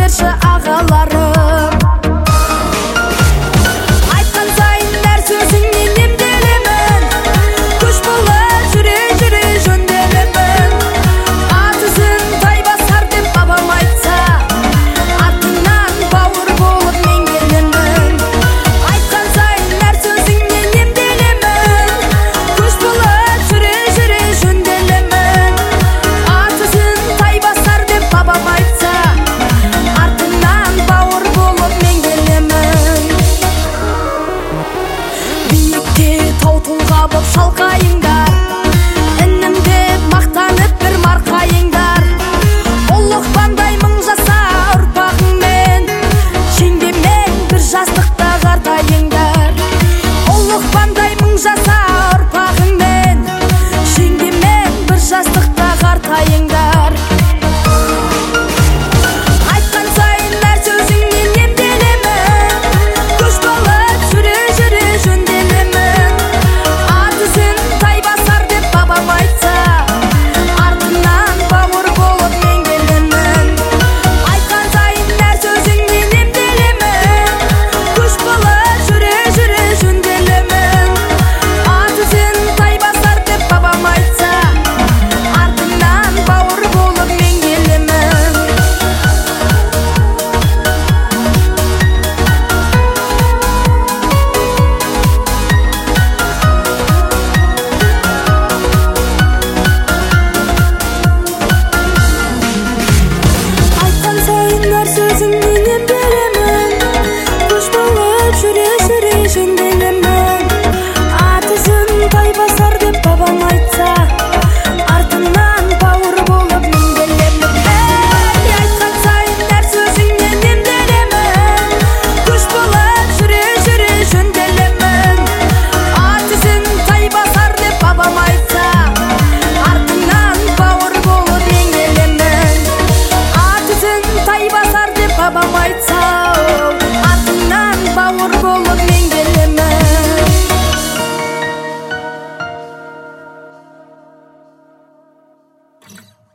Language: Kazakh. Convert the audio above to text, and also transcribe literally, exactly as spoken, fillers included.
айтыңдаршы ағаларым. Айтқан сайын әр сөзіңнен емделемін, күш болып жүре жүре жөнделемін. Атысын тай басар деп бабам айтса, артыңнан бауыр болып мен келемін. Айтқан сайын әр сөзіңнен емделемін, күш болып жүре жүре жөнделемін. Атысын тай басар деп бабам айтса, артыңнан бауыр болып мен келемін. Биікте тау тұлға боп шалқайыңдар, інім деп мақтанып бір марқайыңдар. Ұлықпандай мың жаса ұрпағыңмен, жеңгемен бір жастықта қартайыңдар. Ұлықпандай мың жаса ұрпағыңмен, жеңгемен бір жастықта қартайыңдар. Айтқан сайын әр сөзіңнен емделемін, күш болып жүре жүре жөнделемін. Атысын тай басар деп бабам айтса, артыңнан бауыр болып мен келемін. Айтқан сайын әр сөзіңнен емделемін, күш болып жүре жүре жөнделемін. Атысын тай басар деп бабам айтса, артыңнан бауыр болып мен келемін. Айтқан сайын әр сөзіңнен емделемін, күш болып жүре жүре жөнделемін. Атысын тай басар деп бабам айтса, артыңнан бауыр болып мен келемін. Ей, айтқан сайын әр сөзіңнен емделемін, күш болып жүре жүре жөнделемін. Атысын тай басар деп бабам айтса, артыңнан бауыр болып мен келемін. Атысын тай басар деп бабам айтса, артыңнан бауыр болып мен келемін.